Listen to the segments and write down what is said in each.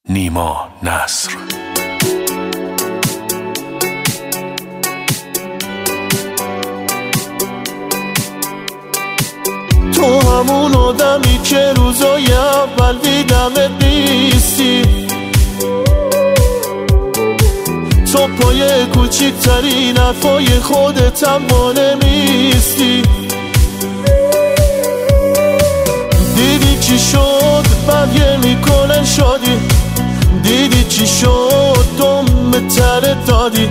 نیما نصر. تو همون آدمی که روزای اول دیدمت نیستی، تو پای کوچیکترین حرفای خودت هم نمیستی. دیدی چی شد بقیه میکنن شادی، دیدی چی شد دم تره دادی،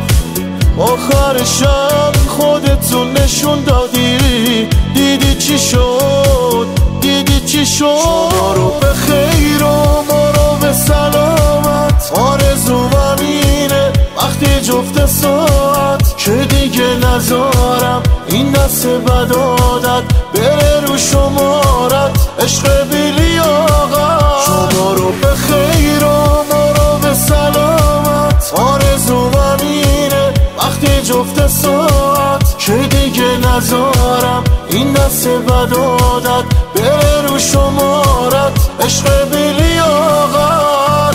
آخرشم خودتون نشون دادی. دیدی چی شد، دیدی چی شد. شما رو به خیر و ما رو به سلامت، آرزوم اینه وقتی جفت ساعت که دیگه نذارم این دست بد عادت بره رو شمارت. عشق بیلی آقا شما رو به خیر و ما رو به سلامت، آرزوم اینه وقتی جفت ساعت که دیگه نذارم این دست بد عادت بره رو شمارت. عشق بیلی آقات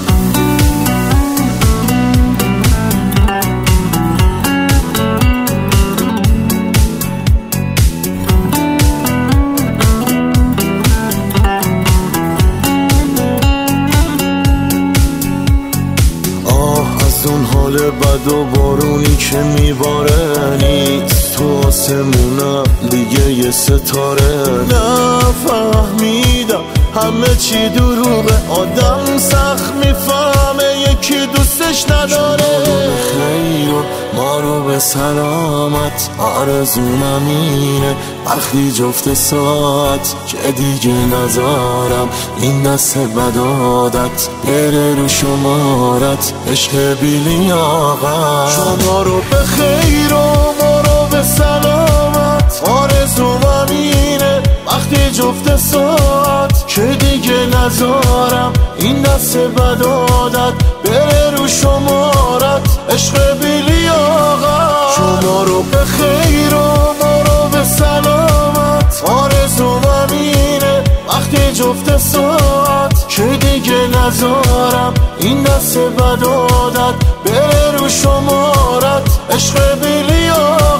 اون حال بد و بارونی که میباره نیست تو آسمونم دیگه یه ستاره. نفهمیدم همه چی دروغه، آدم سخت میفهمه یکی دوستش نداره. خیر ما رو به سلامت، آرزومم اینه وقتی جفت ساعت که دیگه نذارم این دست بد عادت بره رو شمارت. عشق بیلی آقا شما رو به خیر و ما رو به سلامت، آرزومم اینه وقتی جفت ساعت که دیگه نذارم این دست بد عادت بره رو شمارت. عشق بیلی آقا شما رو به خیر و ما رو به سلامت، آرزومم اینه وقتی جفت ساعت که دیگه نذارم این دست بد عادت بره رو شمارت. عشق بیلی آقا